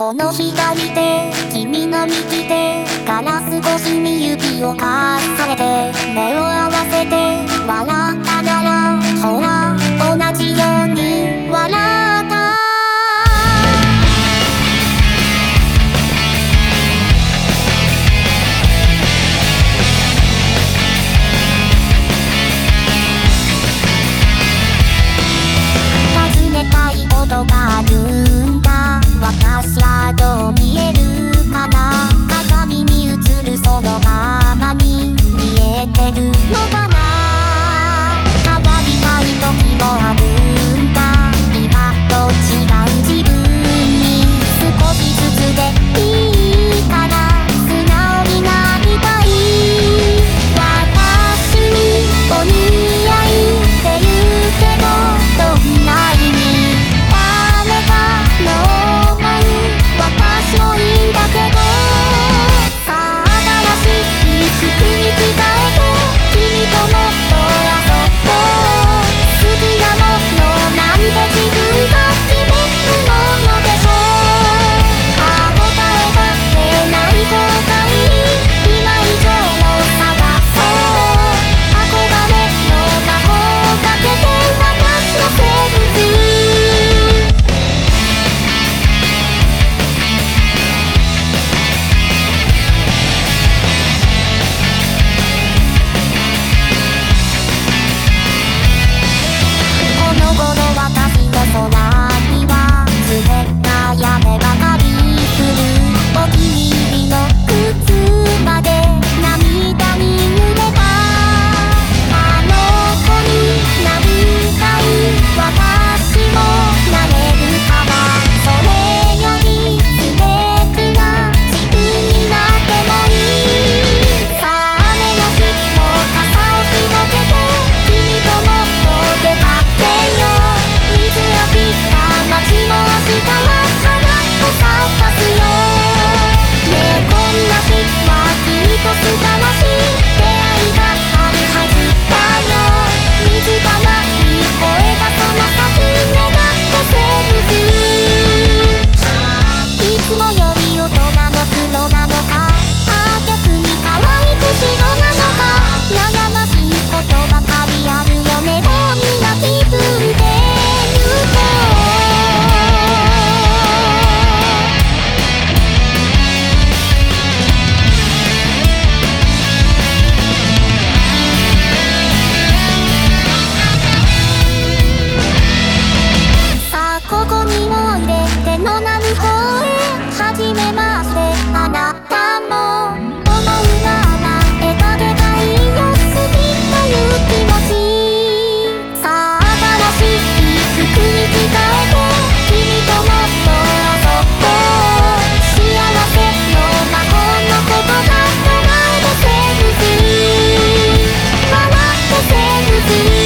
この左手、君の右手から少しに指をかされて目を合わせて笑ったならほら同じように笑った尋ねたいことがあるんだ私はどう見えるかな鏡に映るそのままに見えてるのかな変わりたい時もあるんだ今と違う自分に少しずつでいいから素直になりたい私にお似合いって言うけどどんな意味誰かの私もいいんだけどさあ新しい服に着替えて君ともっと遊ぼう好きなものなんて自分が決めるものでしょ歯応えが出ない後悔今以上を探そう憧れの魔法かけて私のセーブ空には冷たい雨ばかり降るお気に入りの靴まで涙に濡れたあの子になりたい私もなれるからそれより素敵な自分になってもいいさあ雨の日も傘を広げて君ともっと出かけよう水浴びた街も明日は花を咲かすよねえこんな日はきっと素晴らしい出会いがあるはずだよ水がない声がその先願ってセーブいつもより大人の黒なのか逆に可愛く白なのか悩ましいことばかりあるよねもうみんな気づいてここにも入れてのなる方へはじめましてあなたも思うなら絵描けばいいよ好きという気持ちさあ新しい服に着替えて君ともっと遊ぼう幸せの魔法の言葉唱えてセーブ笑ってセーブ